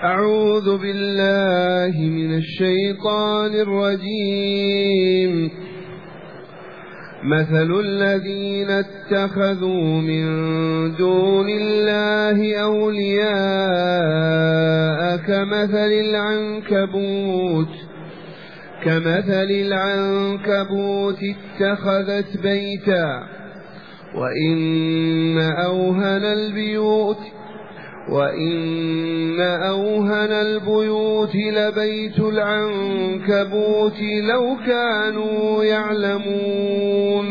أعوذ بالله من الشيطان الرجيم. مثل الذين اتخذوا من دون الله أولياء كمثل العنكبوت اتخذت بيتا وإن أوهن البيوت لبيت العنكبوت لو كانوا يعلمون.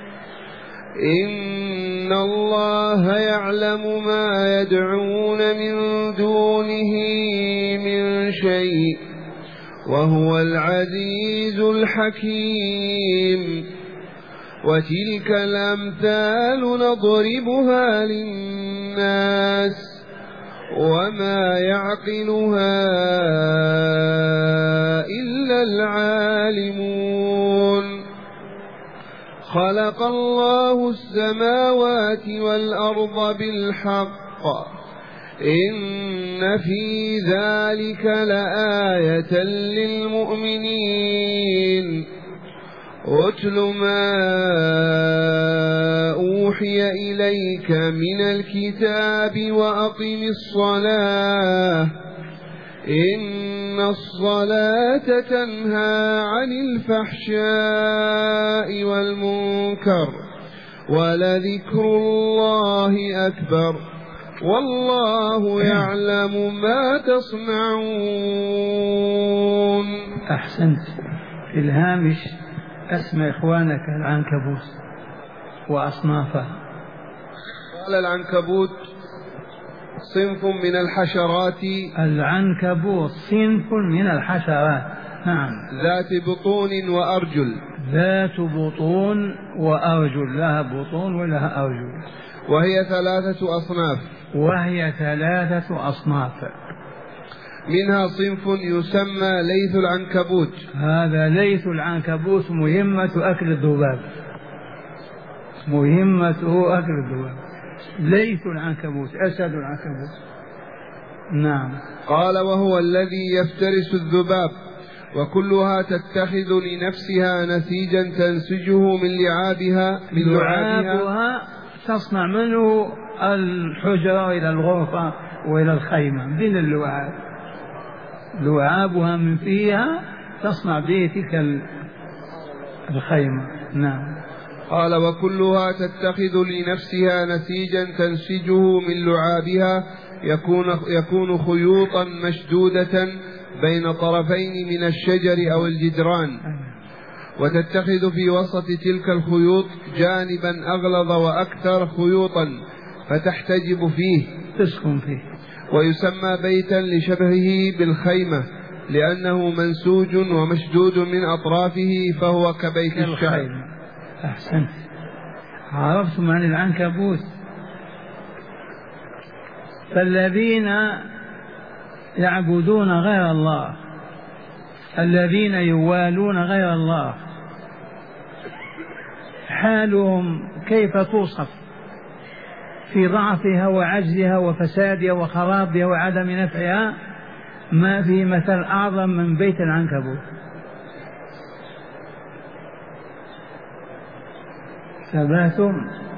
إن الله يعلم ما يدعون من دونه من شيء وهو العزيز الحكيم. وتلك الأمثال نضربها للناس وما يعقلها إلا العالمون. خلق الله السماوات والأرض بالحق إن في ذلك لآية للمؤمنين. اتل ما أوحي إليك من الكتاب وأقم الصلاة إن الصلاة تنهى عن الفحشاء والمنكر ولذكر الله أكبر والله يعلم ما تصنعون. أحسنت. في الهامش أسمع إخوانك العنكبوت وأصنافه. قال العنكبوت صنف من الحشرات. العنكبوت صنف من الحشرات، نعم. ذات بطون وأرجل. ذات بطون وأرجل، لها بطون ولها أرجل. وهي ثلاثة أصناف. منها صنف يسمى ليث العنكبوت. هذا ليث العنكبوت مهمة أكل الذباب، مهمته أكل الذباب. ليث العنكبوت أسد العنكبوت، نعم. قال وهو الذي يفترس الذباب وكلها تتخذ لنفسها نسيجا تنسجه من لعابها تصنع منه الحجرة إلى الغرفة وإلى الخيمة من اللعاب، لعابها من فيها تصنع به تلك الخيمة، نعم. قال وكلها تتخذ لنفسها نسيجا تنسجه من لعابها يكون خيوطا مشدودة بين طرفين من الشجر أو الجدران، وتتخذ في وسط تلك الخيوط جانبا أغلظ وأكثر خيوطا فتحتجب فيه، تسكن فيه، ويسمى بيتا لشبهه بالخيمة لأنه منسوج ومشدود من أطرافه فهو كبيت الشعر. أحسنت. عرفتم عن العنكبوت. فالذين يعبدون غير الله، الذين يوالون غير الله، حالهم كيف توصف في ضعفها وعجزها وفسادها وخرابها وعدم نفعها؟ ما في مثل أعظم من بيت العنكبوت. ثباتم.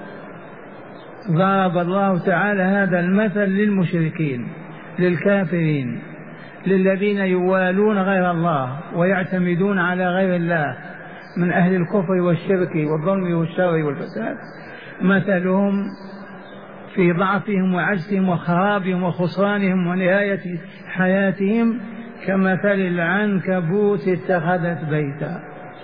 ضرب الله تعالى هذا المثل للمشركين، للكافرين، للذين يوالون غير الله ويعتمدون على غير الله من أهل الكفر والشرك والظلم والشر والفساد. مثلهم في ضعفهم وعجزهم وخرابهم وخسرانهم ونهاية حياتهم كمثل العنكبوت اتخذت بيتا.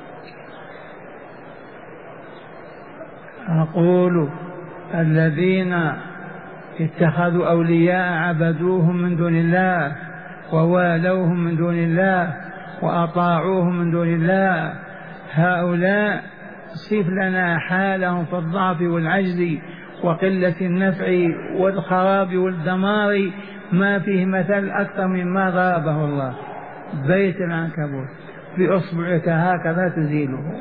أقول الذين اتخذوا أولياء عبدوهم من دون الله ووالوهم من دون الله وأطاعوهم من دون الله، هؤلاء صف لنا حالهم في الضعف والعجز وقلة النفع والخراب والدمار، ما فيه مثل أكثر مما ضربه الله. بيت العنكبوت بأصبعك هكذا تزيله،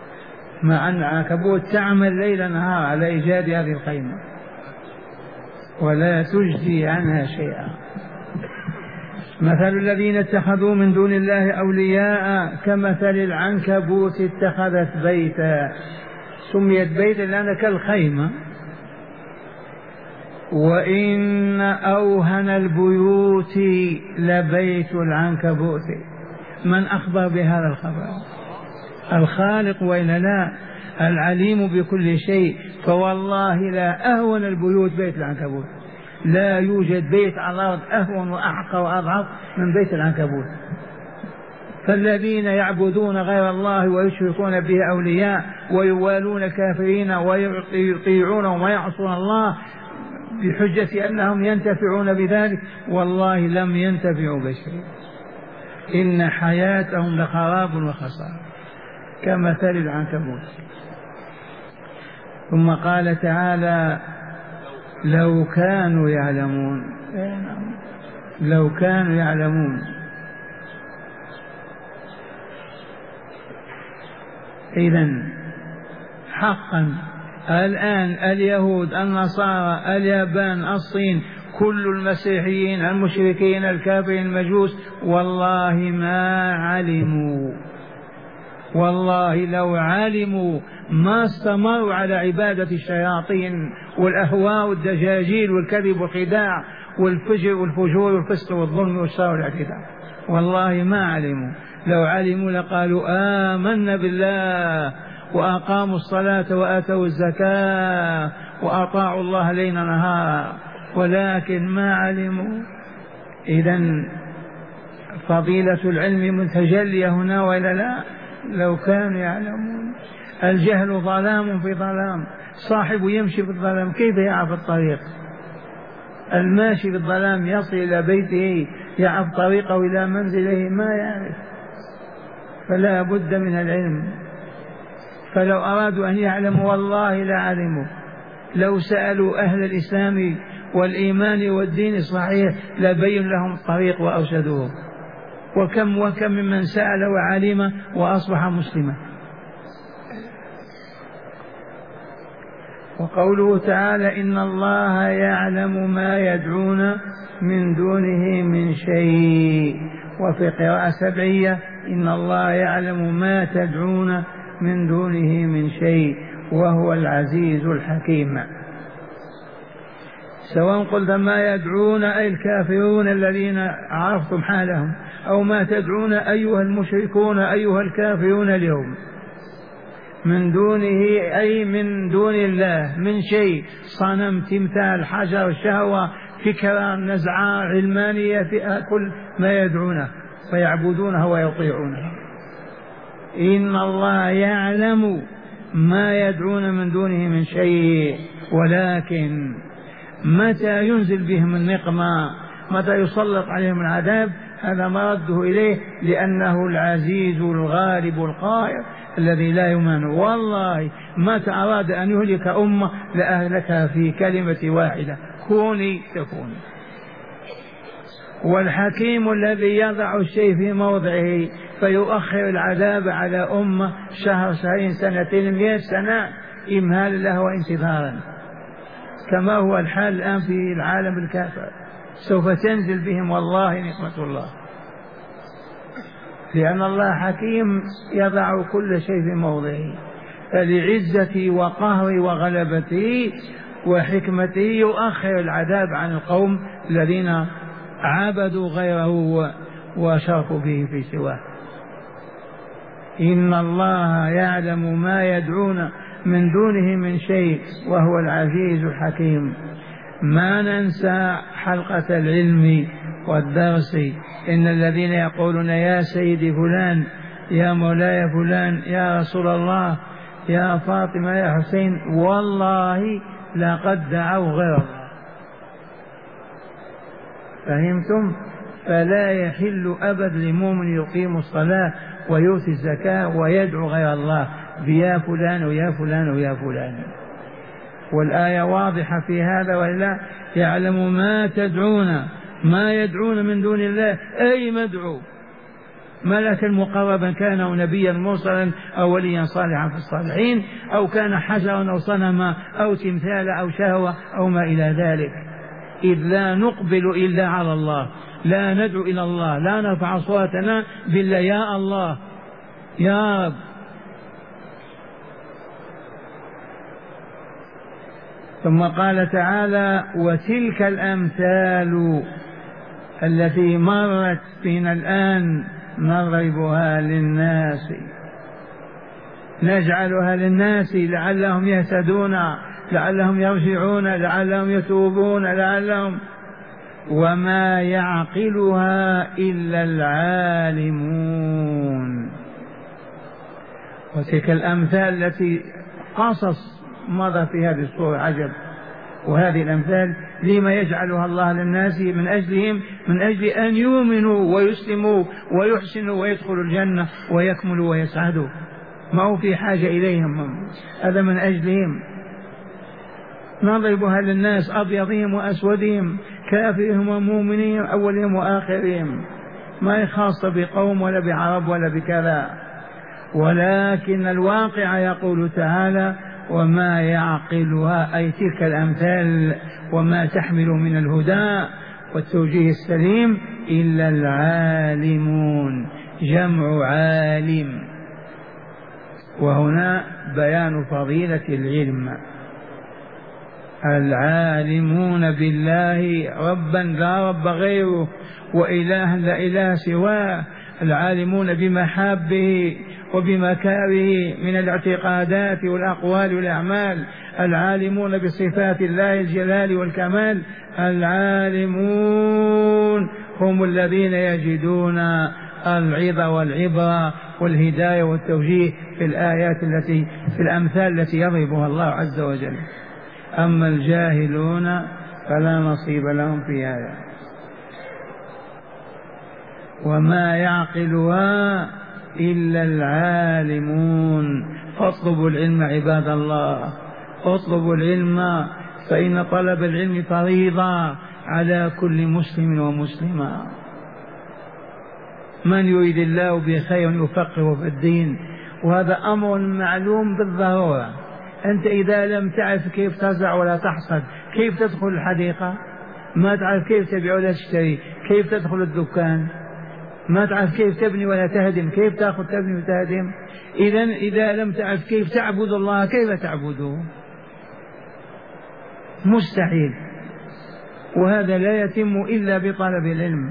مع أن العنكبوت تعمل ليل نهار على إيجاد هذه الخيمة. ولا تجزي عنها شيئا. مثل الذين اتخذوا من دون الله أولياء كمثل العنكبوت اتخذت بيتا، سميت بيتا لأنها كالخيمة، وإن أوهن البيوت لبيت العنكبوت. من أخبر بهذا الخبر؟ الخالق وإلا لا؟ العليم بكل شيء. فوالله لا أهون البيوت بيت العنكبوت، لا يوجد بيت على الأرض أهون وأحقر وأضعف من بيت العنكبوت. فالذين يعبدون غير الله ويشركون به أولياء ويوالون كافرين ويطيعون ويعصون الله بحجة أنهم ينتفعون بذلك، والله لم ينتفعوا بشيء، إن حياتهم لخراب وخسار كمثل العنكبوت. ثم قال تعالى: لو كانوا يعلمون، لو كانوا يعلمون. إذن حقا الآن اليهود، النصارى، اليابان، الصين، كل المسيحيين، المشركين، الكافرين، المجوس، والله ما علموا، والله لو علموا ما استمروا على عبادة الشياطين والأهواء والدجاجيل والكذب والخداع والفجور والفسق والظلم والشر والاعتداء، والله ما علموا. لو علموا لقالوا آمنا بالله وأقاموا الصلاة وآتوا الزكاة وأطاعوا الله ليل نهار، ولكن ما علموا. إذن فضيلة العلم متجلية هنا وإلا لا؟ لو كانوا يعلمون. الجهل ظلام في ظلام، صاحب يمشي في الظلام كيف يعرف الطريق؟ الماشي في الظلام يصل إلى بيته يعرف طريقه إلى منزله ما يعرف، فلا بد من العلم. فلو أرادوا أن يعلموا والله لعلموا، لو سألوا أهل الإسلام والإيمان والدين الصحيح لبين لهم الطريق وأرشدوه. وكم ممن سأل وعلم وأصبح مسلما. وقوله تعالى: إن الله يعلم ما يدعون من دونه من شيء. وفي قراءة سبعية: إن الله يعلم ما تدعون من دونه من شيء وهو العزيز الحكيم. سواء قلت ما يدعون أي الكافرون الذين عرفتم حالهم، أو ما تدعون أيها المشركون أيها الكافرون اليوم، من دونه أي من دون الله من شيء، صنم، تمثال، حجر، شهوة، فكرة، نزعة، علمانية، كل ما يدعونه فيعبدونه ويطيعونه. إن الله يعلم ما يدعون من دونه من شيء، ولكن متى ينزل بهم النقمة، متى يسلط عليهم العذاب، هذا مرده إليه، لأنه العزيز الغالب القاهر الذي لا يمان. والله متى أراد أن يهلك أمة لأهلكها في كلمة واحدة: كوني تكوني. والحكيم الذي يضع الشيء في موضعه فيؤخر العذاب على أمة شهر، شهرين، سنتين، 100 سنة إمهال له وانتظارا، كما هو الحال الآن في العالم الكافر. سوف تنزل بهم والله نقمة الله، لأن الله حكيم يضع كل شيء في موضعه، فلعزته وقهره وغلبته وحكمته يؤخر العذاب عن القوم الذين عبدوا غيره وشركوا به في سواه. إن الله يعلم ما يدعون من دونه من شيء وهو العزيز الحكيم. ما ننسى حلقة العلم والدرس. إن الذين يقولون يا سيدي فلان، يا مولاي فلان، يا رسول الله، يا فاطمة، يا حسين، والله لقد دعوا غير الله. فهمتم؟ فلا يحل أبد لمؤمن يقيم الصلاة ويؤتي الزكاة ويدعو غير الله بيا فلان ويا فلان ويا فلان. والآية واضحة في هذا: ولا يعلم ما تدعون، ما يدعون من دون الله أي مدعو، ملكا مقربا كان أو نبيا مرسلا أو وليا صالحا في الصالحين، أو كان حجرا أو صنما أو تمثالا أو شهوة أو ما إلى ذلك. إذ لا نقبل إلا على الله، لا ندعو إلى الله، لا نرفع أصواتنا بالله يا الله يا رب. ثم قال تعالى: وتلك الأمثال التي مرت فينا الآن نضربها للناس، نجعلها للناس لعلهم يهتدون، لعلهم يرجعون، لعلهم يتوبون، لعلهم، وما يعقلها إلا العالمون. وتلك الأمثال التي قصص مضى في هذه السورة عجب. وهذه الأمثال لما يجعلها الله للناس؟ من أجلهم، من أجل أن يؤمنوا ويسلموا ويحسنوا ويدخلوا الجنة ويكملوا ويسعدوا، ما هو في حاجة إليهم، هذا من أجلهم. نضربها للناس، أبيضهم وأسودهم، كافرهم ومؤمنين، أولهم وآخرهم، ما خاص بقوم ولا بعرب ولا بكذا. ولكن الواقع يقول تعالى: وما يعقلها، أي تلك الأمثال وما تحمل من الهدى والتوجيه السليم، إلا العالمون، جمع عالم. وهنا بيان فضيلة العلم. العالمون بالله ربا لا رب غيره، وإلها لا إله سواه، العالمون بمحابه وبمكاره من الاعتقادات والأقوال والأعمال، العالمون بصفات الله الجلال والكمال. العالمون هم الذين يجدون العظة والعبرة والهداية والتوجيه في الآيات التي في الأمثال التي يضربها الله عز وجل. أما الجاهلون فلا نصيب لهم في هذا. وما يعقلها إلا العالمون. فاطلبوا العلم عباد الله، اطلبوا العلم، فإن طلب العلم فريضة على كل مسلم ومسلمة. من يريد الله بخير يفقهه في الدين، وهذا أمر معلوم بالضرورة. أنت إذا لم تعرف كيف تزرع ولا تحصد، كيف تدخل الحديقة؟ ما تعرف كيف تبيع ولا تشتري، كيف تدخل الدكان؟ ما تعرف كيف تبني ولا تهدم، كيف تأخذ تبني وتهدم؟ إذا لم تعرف كيف تعبد الله كيف تعبده؟ مستحيل. وهذا لا يتم إلا بطلب العلم.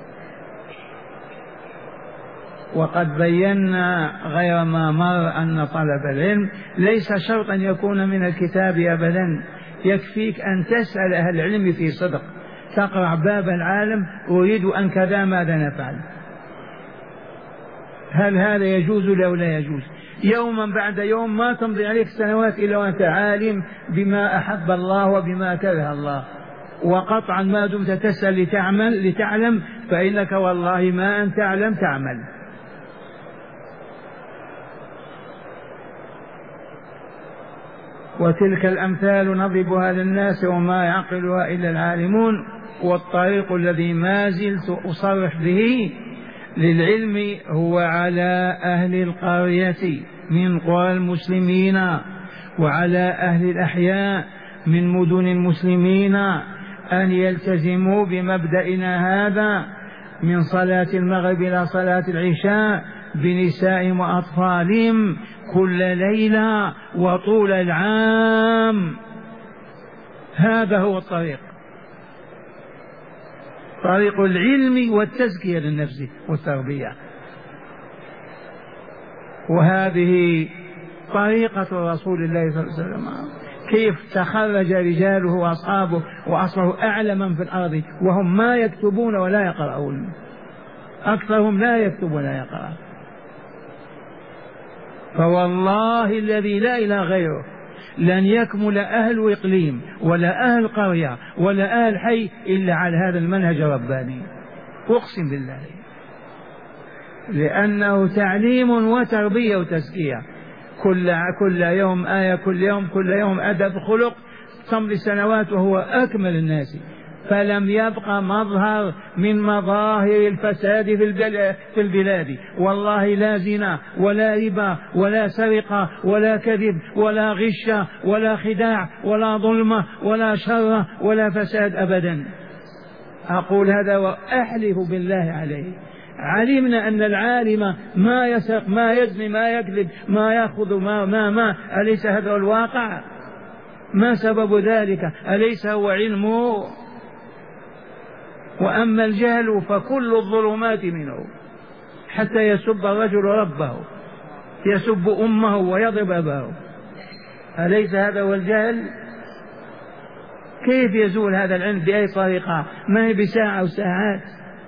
وقد بينا غير ما مر أن طلب العلم ليس شرطا يكون من الكتاب أبدا، يكفيك أن تسأل أهل العلم في صدق، تقرع باب العالم: أريد أن كذا، ماذا نفعل؟ هل هذا يجوز أو لا يجوز؟ يوما بعد يوم ما تمضي عليك سنوات إلا وأنت عالم بما أحب الله وبما كره الله. وقطعا ما دمت تسأل لتعلم، فإنك والله ما أن تعلم تعمل. وتلك الأمثال نضربها للناس وما يعقلها إلا العالمون. والطريق الذي ما زلت أصرح به للعلم هو على أهل القرية من قرى المسلمين، وعلى أهل الأحياء من مدن المسلمين، أن يلتزموا بمبدأنا هذا من صلاة المغرب إلى صلاة العشاء بنسائهم وأطفالهم كل ليلة وطول العام. هذا هو الطريق، طريق العلم والتزكية للنفس والتربية. وهذه طريقة رسول الله صلى الله عليه وسلم، كيف تخرج رجاله وأصحابه وأصبحوا أعلى من في الأرض وهم ما يكتبون ولا يقرؤون، أكثرهم لا يكتب ولا يقرأ. فوالله الذي لا إله غيره لن يكمل أهل إقليم ولا أهل قرية ولا أهل حي إلا على هذا المنهج الرباني، أقسم بالله، لأنه تعليم وتربية وتزكية. كل يوم آية، كل يوم أدب خلق، تمضي سنوات وهو أكمل الناس فلم يبق مظهر من مظاهر الفساد في البلاد. والله لا زنا ولا ربا ولا سرقة ولا كذب ولا غش ولا خداع ولا ظلمة ولا شر ولا فساد أبدا. أقول هذا وأحلف بالله عليه. علمنا أن العالم ما يسرق ما يزني ما يكذب ما يأخذ ما أليس هذا الواقع؟ ما سبب ذلك؟ أليس هو علمه؟ وأما الجهل فكل الظلمات منه، حتى يسب الرجل ربه، يسب أمه ويضرب أباه. أليس هذا هو الجهل؟ كيف يزول هذا العلم بأي طريقة؟ ما هي بساعة أو ساعات.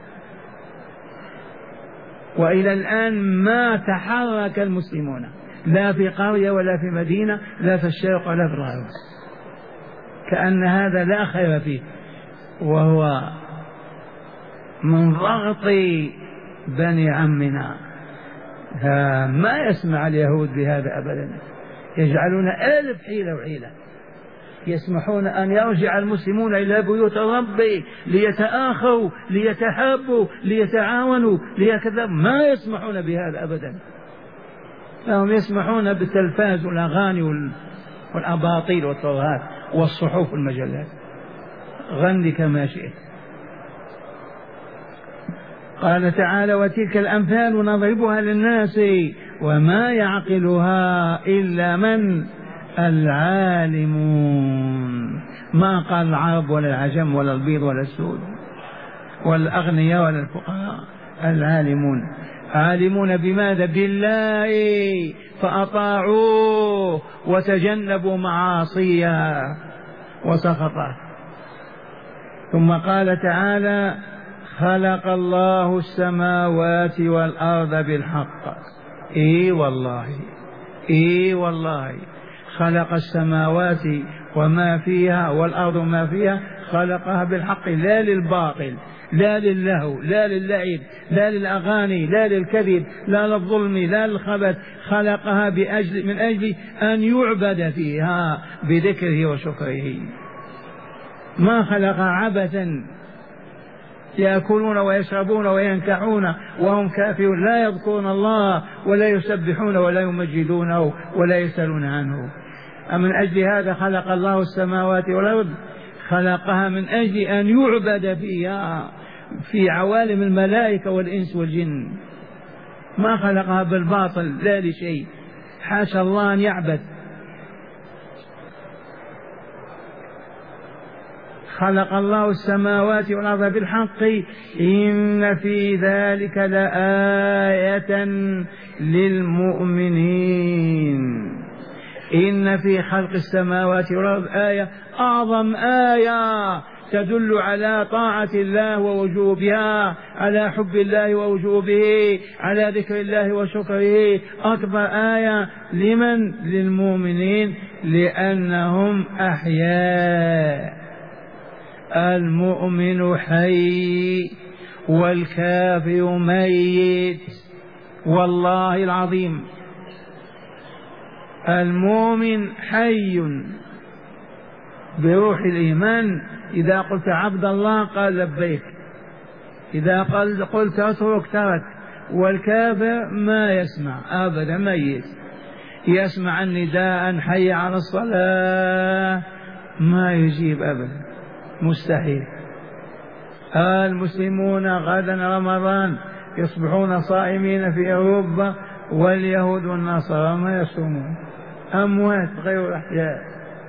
وإلى الآن ما تحرك المسلمون لا في قرية ولا في مدينة، لا في الشرق ولا في الغرب، كأن هذا لا خير فيه، وهو من ضغط بني عمنا. ما يسمع اليهود بهذا أبدا، يجعلون ألف حيلة وحيلة، يسمحون أن يرجع المسلمون إلى بيوت الرب ليتآخوا ليتحابوا ليتعاونوا ليكذا. ما يسمحون بهذا أبدا، فهم يسمحون بالتلفاز والأغاني والأباطيل والترهات والصحف والمجلات. غني كما شئت. قال تعالى: وتلك الأمثال نضربها للناس وما يعقلها إلا من العالمون. ما قال العرب ولا العجم ولا البيض ولا السود والأغنياء ولا الفقراء، العالمون. عالمون بماذا؟ بالله، فأطاعوه وتجنبوا معاصيه وسخطه. ثم قال تعالى: خلق الله السماوات والأرض بالحق. إي والله خلق السماوات وما فيها والأرض ما فيها، خلقها بالحق، لا للباطل، لا للهو، لا للعب، لا للأغاني، لا للكذب، لا للظلم، لا للخبث. خلقها من أجل أن يعبد فيها بذكره وشكره. ما خلقها عبثا يأكلون ويشربون وينكحون وهم كافرون، لا يذكرون الله ولا يسبحون ولا يمجدونه ولا يسألون عنه. من أجل هذا خلق الله السماوات والأرض، خلقها من أجل أن يعبد فيها في عوالم الملائكة والإنس والجن. ما خلقها بالباطل لا لشيء، حاشا الله أن يعبد. خلق الله السماوات والأرض بالحق إن في ذلك لآية للمؤمنين. إن في خلق السماوات والأرض آية، أعظم آية تدل على طاعة الله ووجوبها، على حب الله ووجوبه، على ذكر الله وشكره. أكبر آية لمن؟ للمؤمنين، لأنهم أحياء. المؤمن حي والكافر ميت، والله العظيم. المؤمن حي بروح الإيمان، إذا قلت عبد الله قال لبيك، إذا قلت اترك ترك. والكافر ما يسمع أبدا، ميت. يسمع النداء حي على الصلاة ما يجيب أبدا، مستحيل. المسلمون غدا رمضان يصبحون صائمين في أوروبا، واليهود والنصارى ما يصومون، أموات غير أحياء.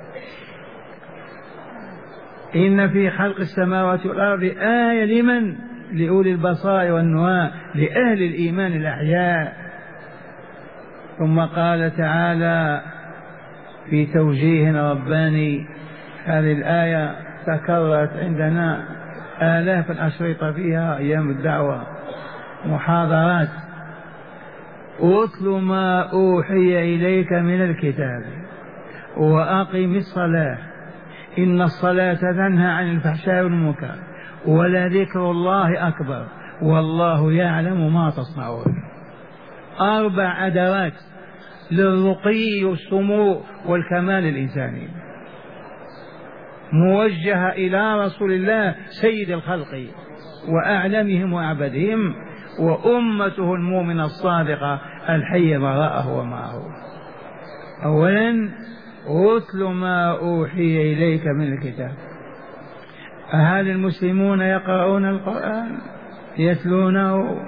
إن في خلق السماوات والأرض آية لمن؟ لأولي البصائر والنهى، لأهل الإيمان الأحياء. ثم قال تعالى في توجيه رباني، هذه الآية تكررت عندنا آلاف الأشرطة فيها أيام الدعوة، محاضرات: أتل ما أوحي إليك من الكتاب وأقم الصلاة إن الصلاة تنهى عن الفحشاء والمنكر ولذكر الله أكبر والله يعلم ما تصنعون. 4 أدوات للرقي والسمو والكمال الإنساني. موجهة إلى رسول الله سيد الخلق وأعلمهم وأعبدهم، وأمته المؤمنة الصادقة الحية وراءه ومعه. أولا أتل ما أوحي إليك من الكتاب. هل المسلمون يقرؤون القرآن يتلونه؟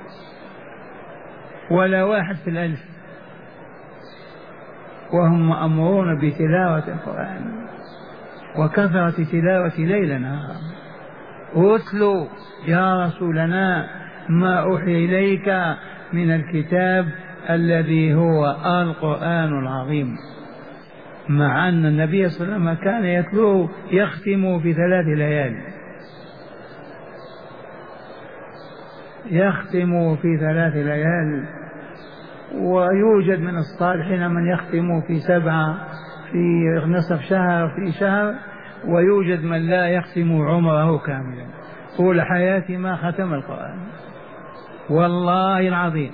ولا واحد في الألف، وهم مأمورون بتلاوة القرآن وكثرة تلاوة ليل نهار. أتلوا يا رسولنا ما أوحي إليك من الكتاب الذي هو القرآن العظيم، مع أن النبي صلى الله عليه وسلم كان يتلوه يختم في 3 ليالي، يختم في 3 ليالي، ويوجد من الصالحين من يختم في 7 في نصف شهر في شهر، ويوجد من لا يختم عمره كاملا طول حياته ما ختم القرآن. والله العظيم.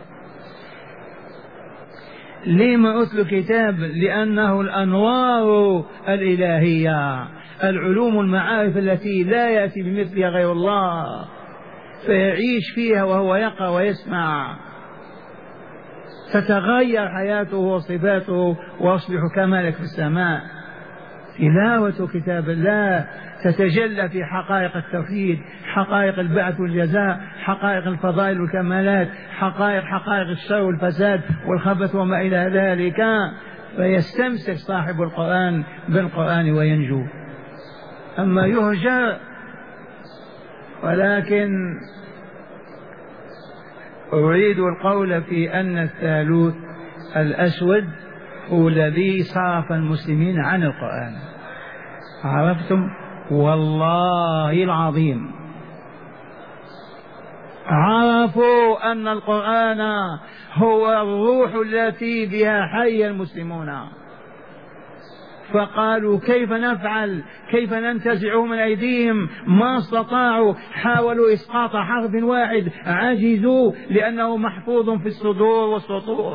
لما أتلو كتاب؟ لأنه الأنوار الإلهية، العلوم المعارف التي لا يأتي بمثلها غير الله، فيعيش فيها وهو يقرأ ويسمع، تتغير حياته وصفاته ويصبح كمالك في السماء. تلاوة كتاب الله تتجلى في حقائق التوحيد، حقائق البعث والجزاء، حقائق الفضائل والكمالات، حقائق الشر والفساد والخبث وما إلى ذلك، فيستمسك صاحب القرآن بالقرآن وينجو. أما يهجر. ولكن أريد القول في أن الثالوث الأسود هو الذي صرف المسلمين عن القرآن. عرفتم؟ والله العظيم عرفوا أن القرآن هو الروح التي بها حي المسلمون، فقالوا كيف نفعل، كيف ننتزعه من أيديهم؟ ما استطاعوا، حاولوا إسقاط حرف واحد عجزوا، لأنه محفوظ في الصدور والسطور،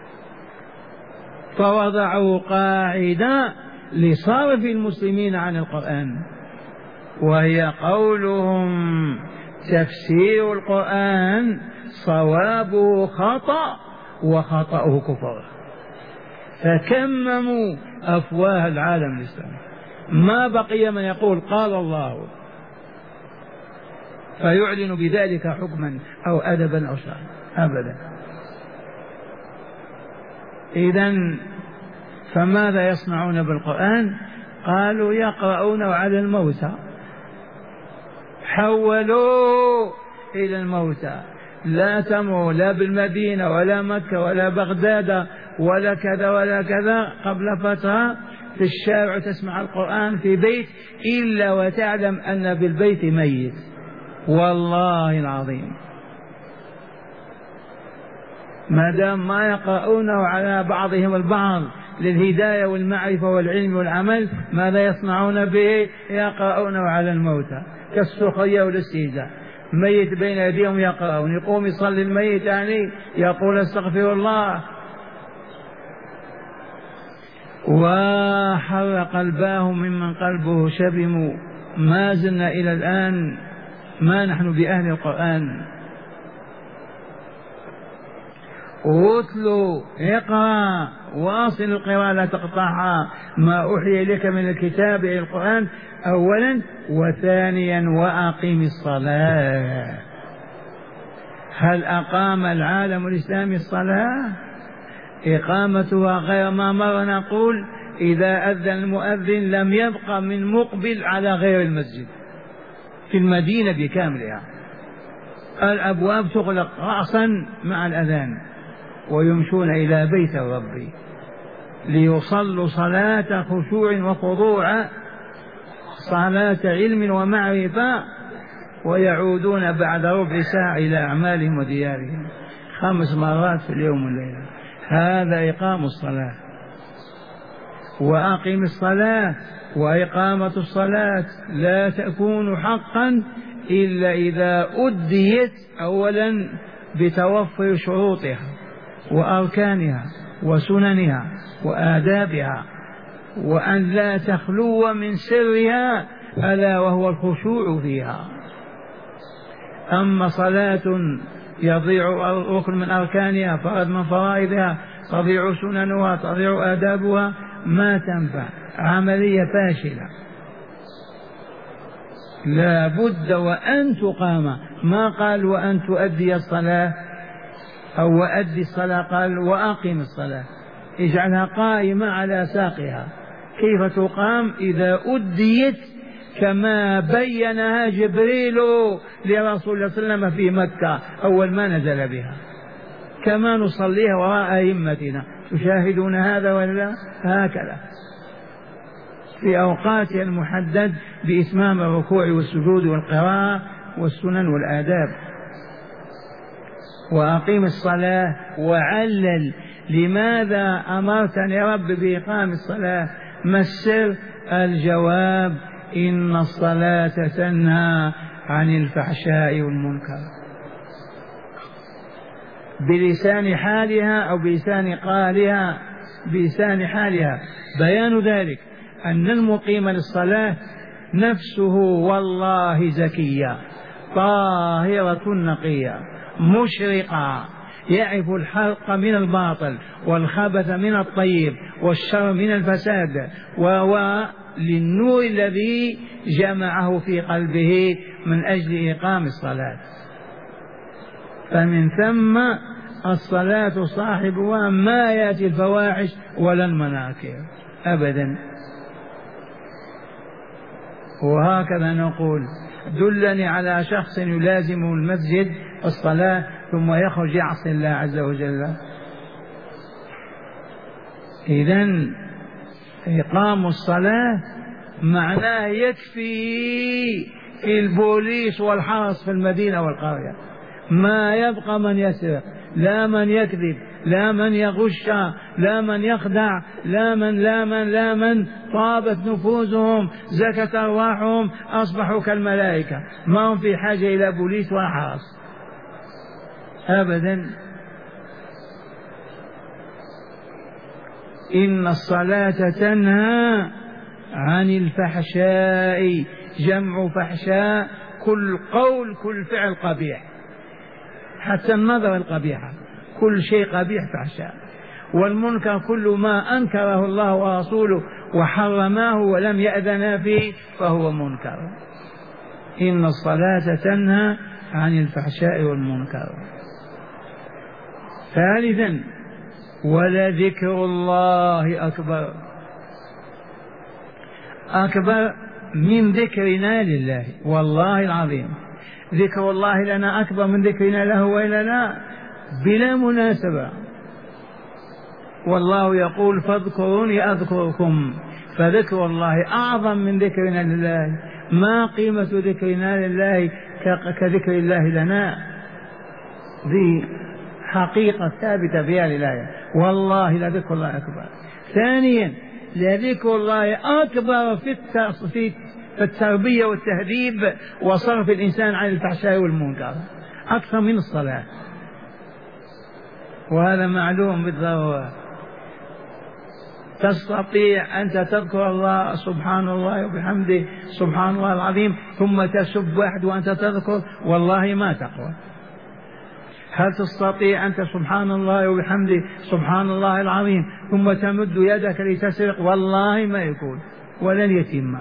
فوضعوا قاعدة لصرف المسلمين عن القرآن، وهي قولهم تفسير القرآن صوابه خطأ وخطأه كفر، فكمموا أفواه العالم الإسلامي، ما بقي من يقول قال الله فيعلن بذلك حكما أو أدبا أو شرعا أبدا. إذن فماذا يصنعون بالقرآن؟ قالوا يقرؤونه على الموتى، حولوا إلى الموتى، لا تمروا لا بالمدينة ولا مكة ولا بغداد ولا كذا ولا كذا قبل فترة في الشارع تسمع القرآن في بيت إلا وتعلم أن بالبيت ميت. والله العظيم ما دام ما يقرؤونه على بعضهم البعض للهداية والمعرفة والعلم والعمل، ماذا يصنعون به؟ يقرؤونه على الموتى كالسخرية والاستهزاء. ميت بين يديهم يقرؤون، يقوم يصلي الميت يعني يقول استغفر الله. وحرق قلباهم ممن قلبه شبم، ما زلنا إلى الآن ما نحن بأهل القرآن. واتلوا اقرأ واصل القراءة لا تقطعها ما أوحي إليك من الكتاب إلى القرآن أولا، وثانيا وأقم الصلاة. هل أقام العالم الإسلامي الصلاة؟ إقامتها غير ما مر نقول إذا أذن المؤذن لم يبقى من مقبل على غير المسجد في المدينة بكاملها، الأبواب تغلق رأسا مع الأذان ويمشون إلى بيت الرب ليصلوا صلاة خشوع وخضوع، صلاة علم ومعرفة، ويعودون بعد ربع ساعة إلى أعمالهم وديارهم 5 مرات في اليوم والليلة. هذا إقام الصلاة. وأقم الصلاة وإقامة الصلاة لا تكون حقا إلا إذا أديت أولا بتوفر شروطها وأركانها وسننها وآدابها، وأن لا تخلو من سرها ألا وهو الخشوع فيها. أما صلاة يضيع ركن من أركانها، فرض من فرائضها، تضيع سننها، تضيع آدابها، ما تنفع، عملية فاشلة. لا بد وأن تقام. ما قال وأن تؤدي الصلاة أو وأدي الصلاة، قال وأقم الصلاة، اجعلها قائمة على ساقها. كيف تقام؟ إذا أديت كما بينها جبريل لرسول الله صلى الله عليه وسلم في مكة أول ما نزل بها، كما نصليها وراء أئمتنا. تشاهدون هذا ولا؟ هكذا في أوقاتها المحدد بإتمام الركوع والسجود والقراءة والسنن والآداب. وأقيم الصلاة، وعلل لماذا أمرتني رب بإقام الصلاة؟ ما السر؟ الجواب: إن الصلاة تنهى عن الفحشاء والمنكر. بلسان حالها أو بلسان قالها، بلسان حالها بيان ذلك أن المقيم للصلاة نفسه والله زكية طاهرة نقية مشرقة، يعرف الحق من الباطل والخبث من الطيب والشر من الفساد، وللنور الذي جمعه في قلبه من أجل إقام الصلاة. فمن ثم الصلاة صاحبها ما يأتي الفواحش ولا المناكر أبدا. وهكذا نقول: دلني على شخص يلازم المسجد الصلاة ثم يخرج يعصي الله عز وجل. إذن إقام الصلاة معناه يكفي البوليس والحرس في المدينة والقرية، ما يبقى من يسرق، لا من يكذب، لا من يغش، لا من يخدع، لا من طابت نفوسهم، زكت أرواحهم، أصبحوا كالملائكة، ما هم في حاجة إلى بوليس ولا حرس أبدا. إن الصلاة تنهى عن الفحشاء، جمع فحشاء كل قول كل فعل قبيح، حتى النظر القبيحة، كل شيء قبيح فحشاء. والمنكر كل ما أنكره الله ورسوله وحرماه ولم يأذن فيه فهو منكر. إن الصلاة تنهى عن الفحشاء والمنكر. ثالثا: ولذكر الله أكبر، أكبر من ذكرنا لله. والله العظيم ذكر الله لنا أكبر من ذكرنا له، وإلا لا؟ بلا مناسبة. والله يقول: فاذكروني أذكركم. فذكر الله أعظم من ذكرنا لله. ما قيمة ذكرنا لله كذكر الله لنا؟ ذي حقيقة ثابتة فيها لله. والله لذكر الله أكبر. ثانيا: لذكر الله أكبر في التربية والتهذيب وصرف الإنسان عن الفحشاء والمنكر أكثر من الصلاة، وهذا معلوم بالضرورة. تستطيع أنت تذكر الله سبحان الله وبحمده سبحان الله العظيم ثم تسب واحد وأنت تذكر؟ والله ما تقوى. هل تستطيع أنت سبحان الله وبحمده سبحان الله العظيم ثم تمد يدك لتسرق؟ والله ما يكون ولن يتم.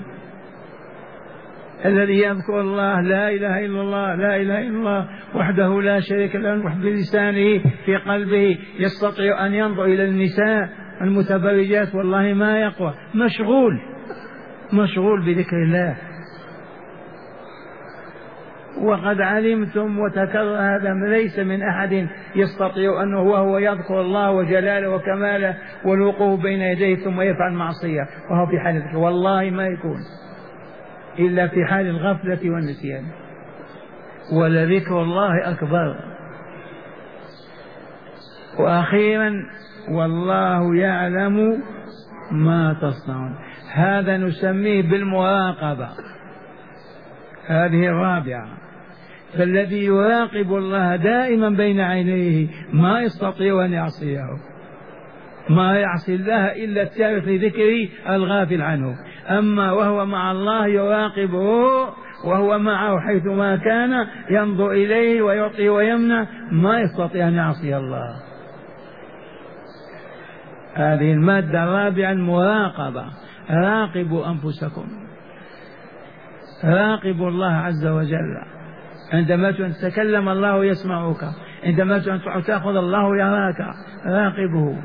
الذي يذكر الله لا إله إلا الله لا إله إلا الله وحده لا شريك له وحده بلسانه في قلبه يستطيع أن ينظر إلى النساء المتبرجات، والله ما يقوى، مشغول بذكر الله. وقد علمتم وتكرر هذا ليس من أحد يستطيع أنه وهو يذكر الله وجلاله وكماله والوقوف بين يديه ثم يفعل معصية وهو في حال ذكر، والله ما يكون إلا في حال الغفلة والنسيان. ولذكر الله أكبر. وأخيرا: والله يعلم ما تصنعون. هذا نسميه بالمراقبة، هذه الرابعة. فالذي يراقب الله دائما بين عينيه ما يستطيع أن يعصيه. ما يعصي الله إلا التارك لذكره الغافل عنه. أما وهو مع الله يراقبه وهو معه حيثما كان ينظر إليه ويعطي ويمنع، ما يستطيع أن يعصي الله. هذه المادة الرابعة المراقبة. راقبوا أنفسكم، راقبوا الله عز وجل. عندما تتكلم الله يسمعك، عندما تأخذ الله يراك. راقبه.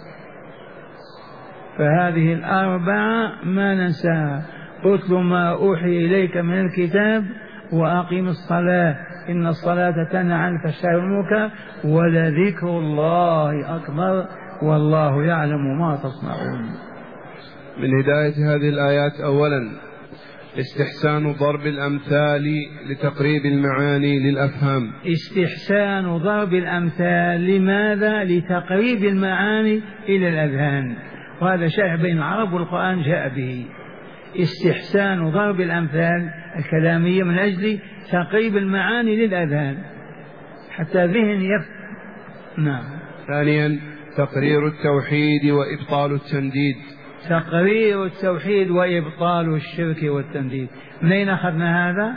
فهذه الأربعة ما ننساها. اتل ما أوحي إليك من الكتاب وأقم الصلاة إن الصلاة تنهى عن الفحشاء والمنكر ولذكر الله أكبر والله يعلم ما تصنعون. من هداية هذه الآيات أولا استحسان ضرب الأمثال لتقريب المعاني للأفهام. استحسان ضرب الأمثال لماذا؟ لتقريب المعاني إلى الأذهان، وهذا شائع بين العرب والقرآن جاء به. استحسان ضرب الأمثال الكلامية من أجل تقريب المعاني للأذهان حتى ذهن نعم. ثانيا تقرير التوحيد وإبطال التنديد. تقرير التوحيد وإبطال الشرك والتنديد. من أين أخذنا هذا؟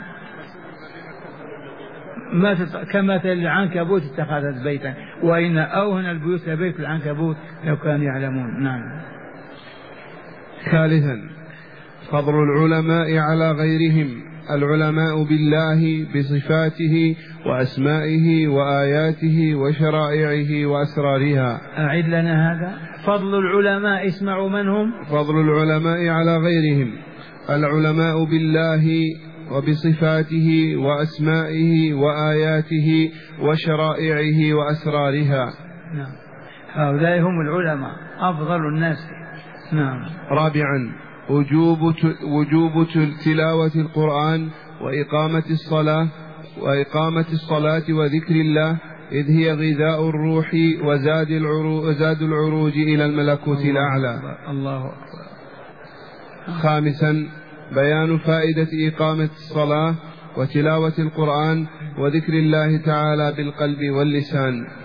كمثل العنكبوت اتخذت بيتا وإن أوهن البيوت لبيت العنكبوت لو كانوا يعلمون. نعم. ثالثا فضل العلماء على غيرهم. العلماء بالله بصفاته وأسمائه وآياته وشرائعه وأسرارها. أعد لنا هذا. فضل العلماء، اسمعوا من هم. فضل العلماء على غيرهم. العلماء بالله وبصفاته وأسمائه وآياته وشرائعه وأسرارها. نعم. هؤلاء هم العلماء أفضل الناس. نعم. رابعا وجوب تلاوة القرآن وإقامة الصلاة وذكر الله إذ هي غذاء الروح وزاد العروج إلى الملكوت الأعلى. الله أكبر. خامسا بيان فائدة إقامة الصلاة وتلاوة القرآن وذكر الله تعالى بالقلب واللسان.